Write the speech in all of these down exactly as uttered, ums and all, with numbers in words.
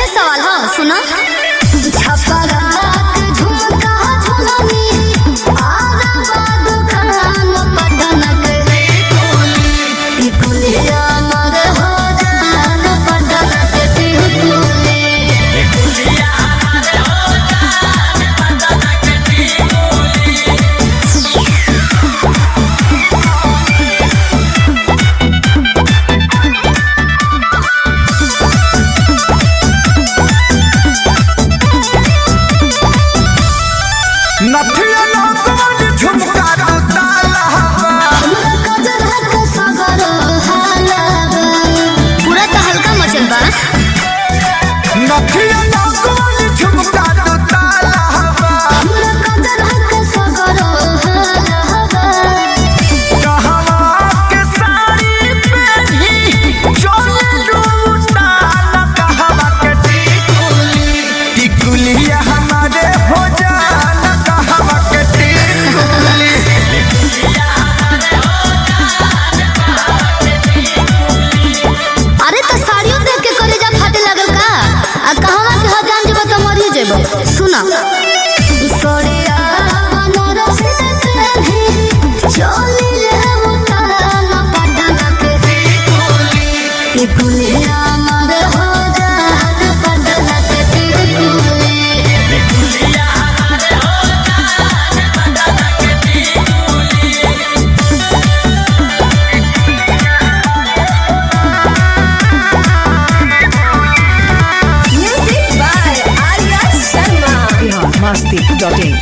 इहे सवाल है, सुनो। सुना मस्ती डॉट इन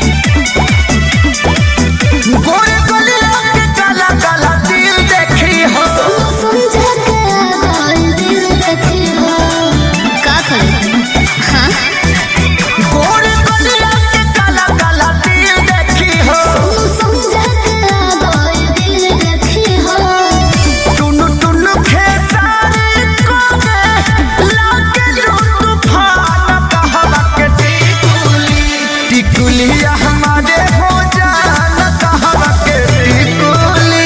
गोरे गलिया के काला काला दिल देखी हो समझ के दिल देखी हो का करे हां गोरे गलिया के काला काला दिल देखी हो समझ के दिल देखी हो टुनु टुनु खेसारी को के लागे लो तूफान कहवा के टिकुली टिकुलिया हमारे हो जान कहवा के टिकुली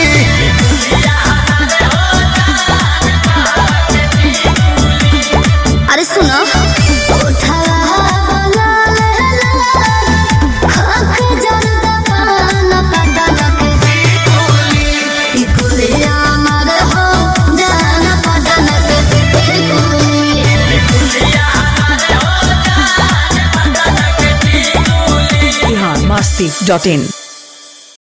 अरे सुनो मस्ती डॉट इन।